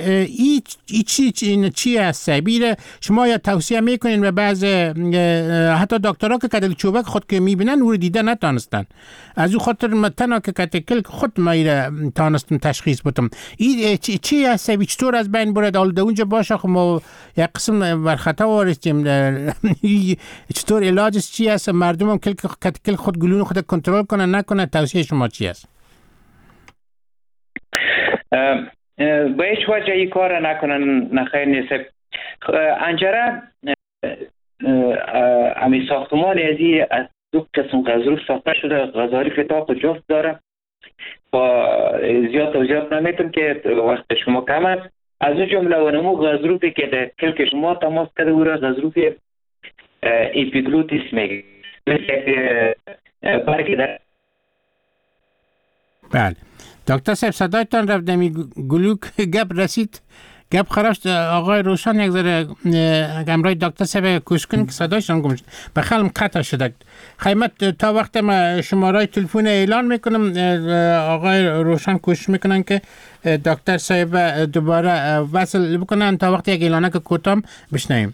این چی هست؟ بیره شما یا توصیه میکنین و بعض حتی دکترها که کدل چوبک خود که میبینن او رو دیده نتانستن، از او خاطر تنها که کتکل خود ما تانستم تشخیص بدم. این چی هست؟ چطور از بین برد؟ آل اونجا باشه خب ما یک قسم بر خطا وارستیم. چطور علاجش چی هست؟ مردم هم کتکل خود گلون خود کنترل کنن نکنه، توصیه شما چی هست؟ به هیچ وجه این کار نکنن، نخیر نیست. انجره امی ساختمان از دو قسم غضروف ساخته شده. غضاریف تاق و جفت داره. با زیاد توضیحات نمیتونم که وقت شما کم است. از اون جمله ونمو غضروفی که در کلک شما تماس کرده او را غضروف اپیگلوتیس میگه. بله دکتر صاحب صدایتان رفت دمی گلوک گپ رسید، گپ خراب شد. آقای روشن یک ذره همراه دکتر صاحب کوشش کنید که صدایشان گم شد، بخلم قطع شده. خیمت تا وقت ما شماره تلفن اعلان میکنم، آقای روشن کوشش میکنن که دکتر صاحب دوباره وصل بکنن تا وقت یک اعلانه که کوتاه بشنویم.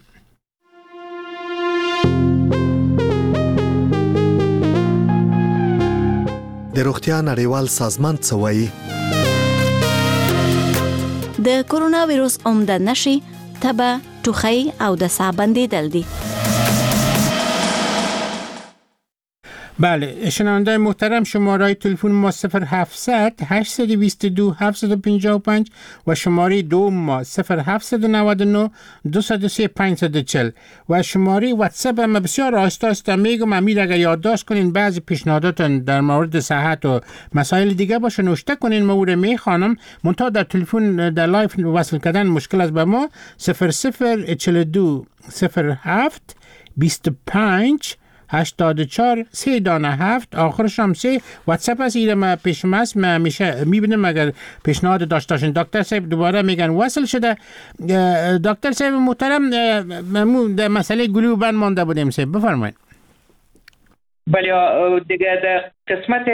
د روغتیا نړیوال سازمان څه وایي؟ د کرونا ویروس عمده نشي تبه، ټوخی او د ساه بندیدل دي. بله شنونده محترم، شماره تلفن ما 0700 822 755 و شماره دوم ما 0799 203 540 و شماره واتساپ ما بسیار آهسته آهسته میگم. امیر اگر یادداشت کنین بعضی پیشنهاداتون در مورد صحت و مسائل دیگه باشه نوشته کنین، ما او رو میخوانم. منتها در تلفن در لایف وصل کردن مشکل است به ما. 0042 07 25 84 3 دانه 7 آخرش هم 3. واتساپ از ایره ما پیش ماست، ما همیشه میبینم اگر پیشنهاد داشتاشن. دکتر صاحب دوباره میگن وصل شده. دکتر صاحب محترم، ممنون. در مسئله گلو بند مانده بودیم صاحب، بفرمایید. بله دیگه در قسمت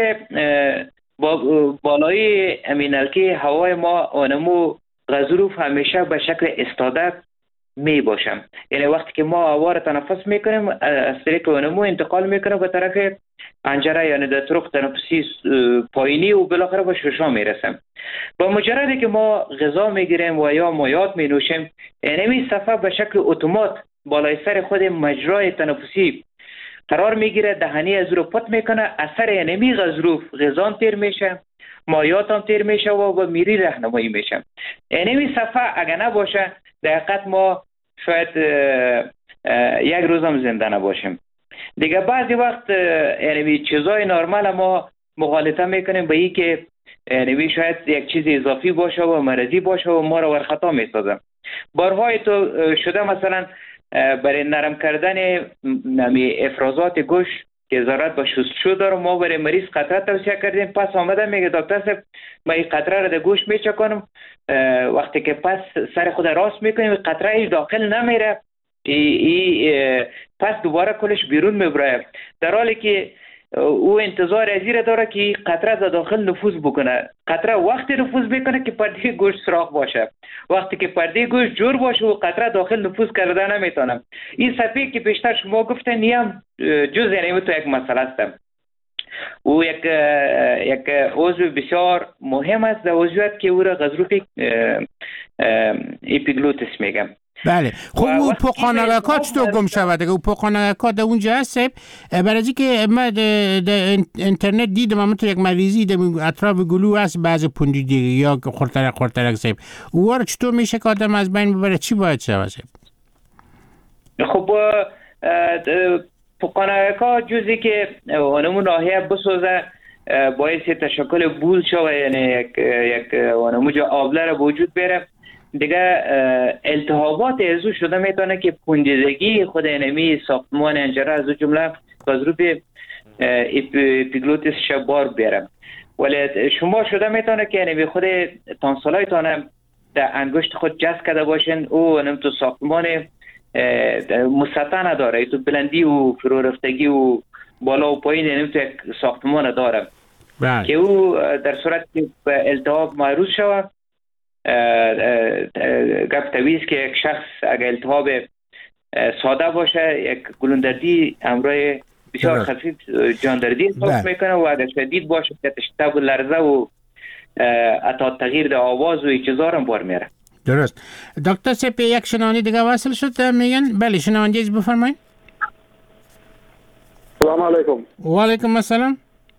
بالای امینالکی هوای ما اونمو غضروف همیشه به شکل استاده می باشم. یعنی وقتی که ما هوا را تنفس میکنیم از طریق اونمو انتقال میکنه به طرف پنجره، یعنی در طرق تنفسی پایینی و بالاخره به ششم میرسیم. با مجردی که ما غذا میگیریم و یا مایات می نوشیم، یعنی صفحه به شکل اتومات بالای سر خود مجرای تنفسی قرار میگیره، دهنی از رو پت میکنه، اثر یعنی غضروف غذا تیر میشه، مایات هم تیر میشه و میری راهنمایی میشه. یعنی صفحه اگه نباشه در حقیقت ما شاید یک روز هم زنده نباشیم. دیگه بعضی وقت یعنی چیزای نرمال ما مغالطه میکنیم به این که یعنی شاید یک چیز اضافی باشه و مرضی باشه و ما رو ور خطا میسازه. بارهای تو شده مثلا برای نرم کردن افرازات گوش که ضرورت به شستشو داره، ما برای مریض قطره توصیه کردیم. پس آمده میگه دکتر صاحب ما این قطره رو در گوش میچکنم، وقتی که پس سر خود راست میکنیم قطره ایش داخل نمیره، پس دوباره کلش بیرون میبره، در حالی که او انتظار ازیر داره که قطره در داخل نفوذ بکنه. قطره وقتی نفوذ بکنه که پرده گوش سراخ باشه، وقتی که پرده گوش جور باشه و قطره داخل نفوذ کرده نمیتونه. این صفحه که بیشتر شما گفتن نیم جز یعنی تو یک مسئله است و یک عضو بسیار مهم است در عضویت که او را غضروف اپیگلوتیس میگم. بله خب او پوقانگاکا چطور گم شود؟ او پوقانگاکا در اونجا هست برای اینکه که من در اینترنت دیدم اما تو یک مریضی در اطراف گلو هست بعض پوندیدگی یا خورترک صاحب، او را چطور میشه که آدم از بین ببره؟ چی باید شود؟ خب پوقانگاکا جزی که اونمون ناحیه بسوزه باعث تشکل بول شود، یعنی یک اونمون جا آبله را وجود بره. دیگه التهابات ازو شده میتونه که پوندیدگی خود انمی ساختمان انجره از جمله غضروف اپیگلوتیس شبار بیاره. ولی شما شده میتونه که انمی خود تانسالایتان در انگشت خود جذب کرده باشین، او انم تو ساختمان مسطح نداره، تو بلندی و فرورفتگی و بالا و پایین، یعنی تو یک ساختمان داره که او در صورت که به التهاب معرض شود گپ طبیعی که یک شخص اگر التهاب ساده باشه یک گلوندردی همراه بسیار خفیف جاندردی احساس میکنه و اگر شدید باشه که تب و لرزه و حتی تغییر در آواز و چیزا هم بار میاره. درست. دکتر سپ یک شنوانده دیگه واصل شد میگن. بله شنوانده از بفرمایید. سلام علیکم. و علیکم السلام.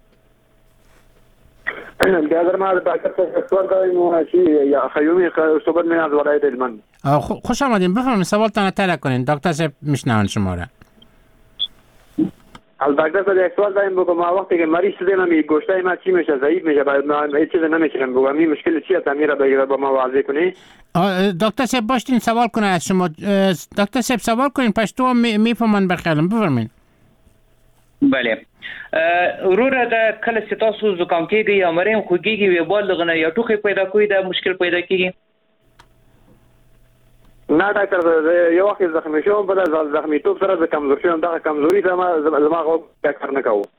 بیادر ما دکتر سوال داریم یا خیومی صحبت می از ولایت هلمند. خوش آمدین، بفرمایید سوالتان طرح کنین، دکتر صاحب میشنون شما را. دکتر صاحب یک سوال داریم بگم، ما وقتی که مریض شدیم می گوشتای ما چی میشه، ضعیف میشه، بعد هیچ چیز نمیکنم، بگم این مشکل چیه تعمیر بگیره با ما واضح کنی. دکتر صاحب باشین سوال کنه از شما. دکتر صاحب سوال کنین پشتو میفهمن بخیرم، بفرمایید. بله وروره دا کله چې تاسو زکام کېږي یا مریم خوږیږي وی بالغ نه یا ټوخی پیدا کوي دا مشکل پیدا کېږي؟ نه ډاکټر یو وخت زخمی شوم، بعد از زخمیتوب سره د کمزوري شوم، دغه کمزوري زما غوږ کار نه کوي.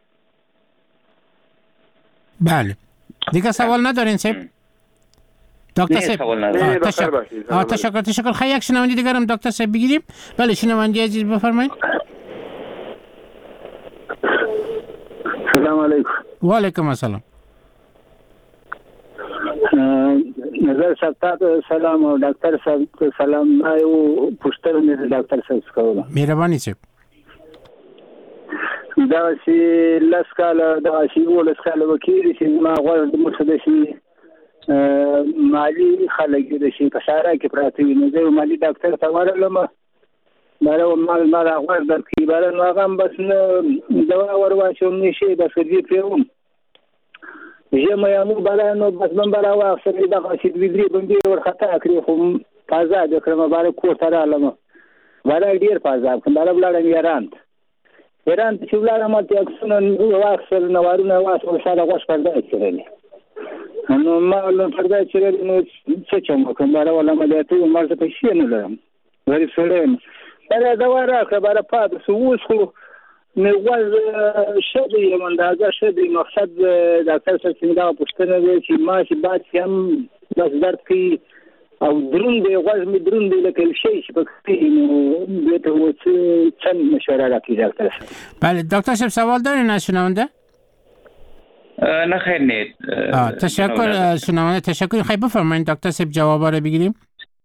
بله دیگه سوال ندارین صاحب؟ دکتر صاحب تشکر. خیلی یک شنونده دیگر هم دکتر صاحب بگیریم. بله شنونده عزیز بفرمایید. سلام علیکم. و علیکم السلام. نظر صاحب سلام او ډاکټر صاحب سلام. ما یو پوښتنه د ډاکټر صاحب کوله. مهرباني صاحب. دا چې لاس کاله دا چې ولس کاله وکړي چې ما غواړم د مسله شي مالی خلک د شي په شارع کې پراته وي، نو زه مالی ډاکټر ته ورغلم، مرا مال غواړم د کیبارن واغم بس نه دوا ورواچوم نشي د سرجی پیوم یم یامو بلانو بس من برا واخسر دغه چې ویدری باندې ور خطا کړی خو تازه د کرم مبارک کو تر علامه ولا ډیر پازاب کنده بلړم ایران چې ولارم ته اکسن واخسر نوارونه واسو سره غوښ پرده کړی نو ما له پرده چیرې نو څه چم کوم برا ولا مليته مرزه په شي نه لرم غریب سره دا دوا راکړه برا پاد سوس خو نو واز شدی مندازه شدی مقصد ډاکټر صاحب څنګه پوښتنه وکړي چې ما چې بعد هم بس درد کوي او درون دی غوږ می درون دی لکه شي چې پکې نو دته و څه مشوره راکړي ډاکټر صاحب. بله دکتر صاحب سوال دارین از شنونده؟ نه خیر نه. تشکر شنونده تشکر. خیلی بفرمایید دکتر صاحب جوابا رو بگیریم.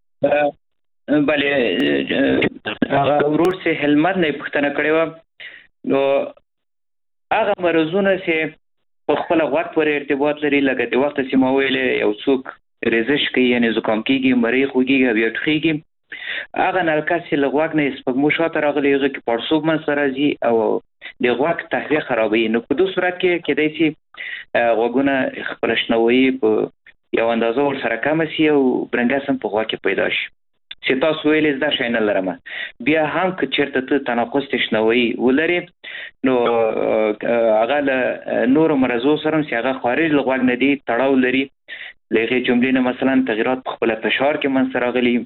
بله هغه ورور سه هلمند نه پښتنه کړې و نو هغه مرزونه چې په خپل وخت پورې ارتباط لري لکه د وخت چې ما ویلې یو څوک ریزش کوي یعنی زکام کیږي مری خوږي بیا ټخیږي هغه نلکه چې لغواک نه سپګمو شاته راغلی هغه کې پړسوب من سره زی او د غواک تهویه خرابوي نو په دوه صورت کې کېدای شي غوګونه خپل شنوي په یو اندازه ور سره کم شي او برنګاسم په غواک پیدا شي چې تاسو ویلې دا شاینه لرم بیا هم که چیرته ته تناقض تشنوي ولري نو هغه له نور مرزو سره چې هغه خارج لغواک نه دی تړاو لري لغه جملې نه مثلا تغیرات په خپل فشار کې من سره غلي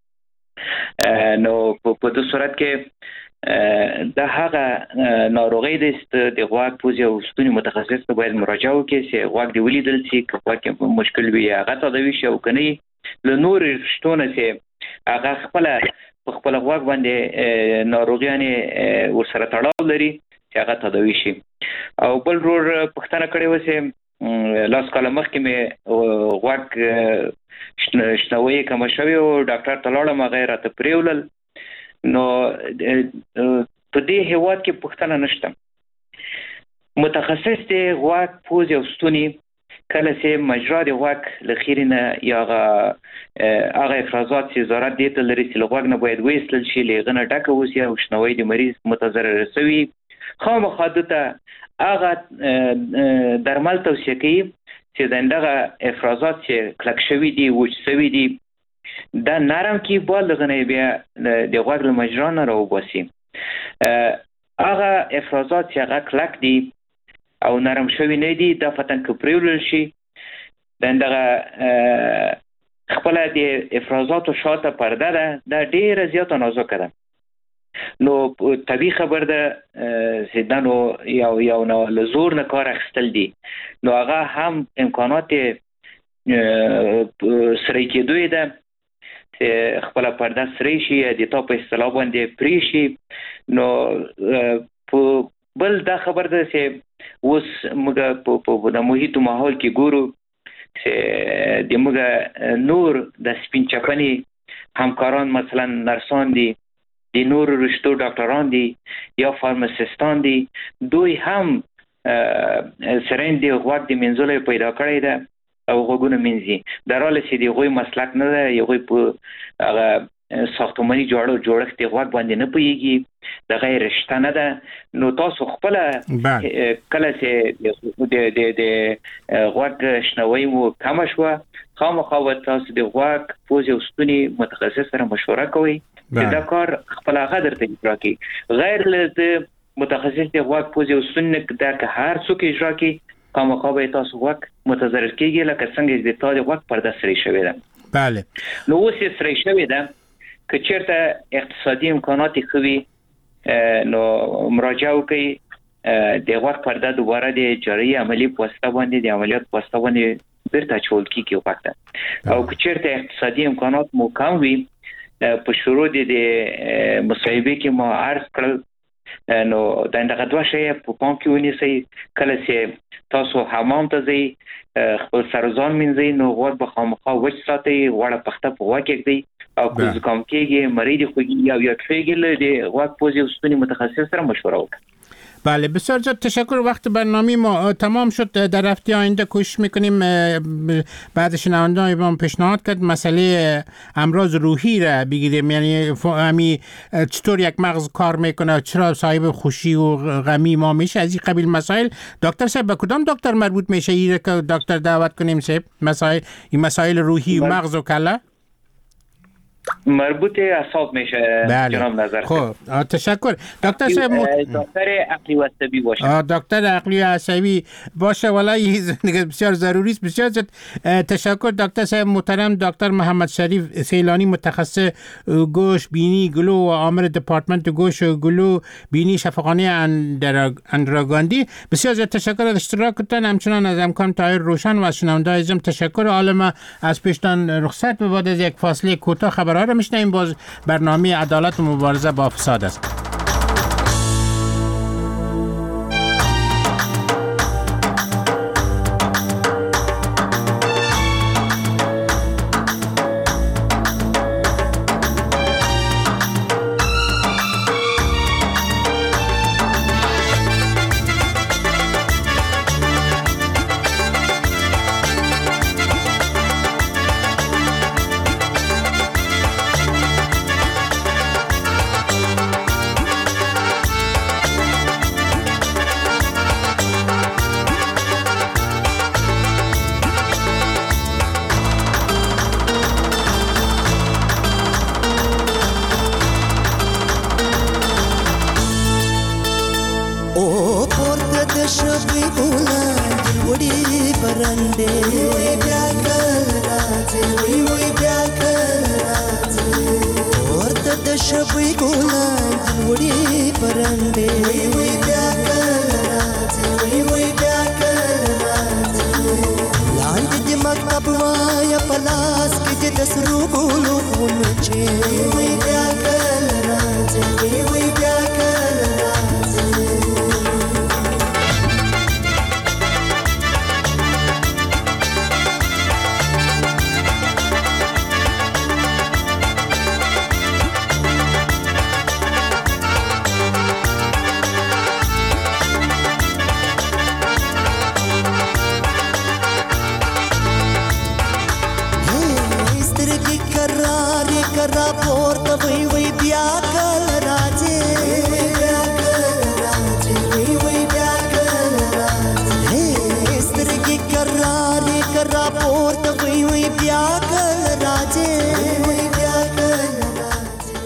نو په دې صورت کې دا هغه ناروغي د غواک پوزي او ستوني متخصص ته باید مراجعه وکړي چې غواک دی ولیدل چې غواک مشکل وي هغه ته دوی شو کني له نور شتونه چې هغه خپل غواک باندې ناروغیانه ورسره تړاو لري چې هغه تداوی شي او بل رور پښتنه کړي وسه لاس کاله مخکې مې غواک شنوي کوم شوی او ډاکټر تلاړم غیر ته پریولل نو په دې هیواد کې پښتنه نشته متخصص دی غواک پوز او ستوني کله چې مجرا د غواک لخیرنه یا هغه افرازات چې ضرورت دي ته لري چې غواک نه باید وېستل شي لغنه ډکه وسی او شنوي د مریض متضرر رسوي خامخا دته هغه درمل توصیه کوي چې دغه افرازات چې کلک شوی دي وچ شوی دي دا نرم کی بالغنه بیا د غواک له مجرا نه راوباسي هغه افرازات چې هغه کلک دي او نرم شوی نه دي د فتن کپریول شي دغه خپل د افرازات او شاته پرده ده د ډیره زیاته نازک ده نو طبيعي خبر ده زیدانو یو نو لزور نه کار اخستل دي نو هغه هم امکانات سره کېدوی ده چې خپل پرده سره شي د تا په اصطلاح باندې پری شي نو په بل دا خبر ده چې اوس موږ په د محیط او ماحول کې ګورو چې د موږ نور د سپین چپني همکاران مثلا نرسان دي د نور رشتو ډاکټران دي یا فارماسیستان دي دوی هم سرین دی غوږ د منځلې پیدا کړی ده او غوږونه منځي دراله چې دی غوي مسلک نه ده یو په هغه ساختماني جوړښت دی غوږ باندې نه پويږي د غیر رشته نه ده نو تاسو خپل کله چې د غوږ شنوي مو کم شو خامخا تاسو د غوږ پوزي او ستوني متخصص سره مشوره کوئ دا کار خپل غدر ته اجرا کی غیر له متخصص د غوږ پوزي او ستوني دا که هر څوک اجرا کی خامخا به تاسو غوږ متضرر کیږي لکه څنګه چې د تا د غوږ پرده سری شوی ده بله نو اوس یې سری شوی ده که چیرته اقتصادي امکانات خوي نو مراجعه وکړي د غوږ پرده دوباره د جاری عملی په واسطه باندې د عملیات په واسطه باندې بیرته چول کیږي وخت او که چیرته اقتصادي امکانات مو کم وي په شروع د مصاحبه کې ما عرض کړل نو دا دغه دوه شی په پام کې ونیسئ کله چې تاسو حمام ته ځئ خپل سرزان منځئ نو غوږ به خامخا وچ ساتئ غوړه پخته په غوږ کېږدئ او که زکام کېږي مریض خوږي یا کېږي د غوږ پوزي او ستوني متخصص سره مشوره وکړئ بله بسیار زیاد تشکر وقت برنامه ما تمام شد در هفته آینده کوشش میکنیم بعد شنوندگان ما پیشنهاد کرد مسئله امراض روحی را بگیریم یعنی چطور یک مغز کار میکنه چرا صاحب خوشی و غمی ما میشه از این قبیل مسائل دکتر صاحب به کدام دکتر مربوط میشه این که دکتر دعوت کنیم صاحب این مسائل روحی و مغز و کله مربوط اعصاب میشه جناب نظر خب تشکر دکتر صاحب دکتر عقلی و عصبی باشه دکتر عقلی و عصبی باشه والله بسیار ضروری است بسیار تشکر دکتر صاحب محترم دکتر محمد شریف سیلانی متخصص گوش بینی گلو و عامل دپارتمنت گوش و گلو بینی شفاخانه اندراگاندی بسیار تشکر از اشتراکتان همچنان از امکان تایر روشن و از شنوندگان عزیزم تشکر عالم از پیشتان رخصت و بعد از یک فاصله کوتاه خبرها رو میشنویم باز برنامه عدالت و مبارزه با فساد است کرا پورته وی بیا کله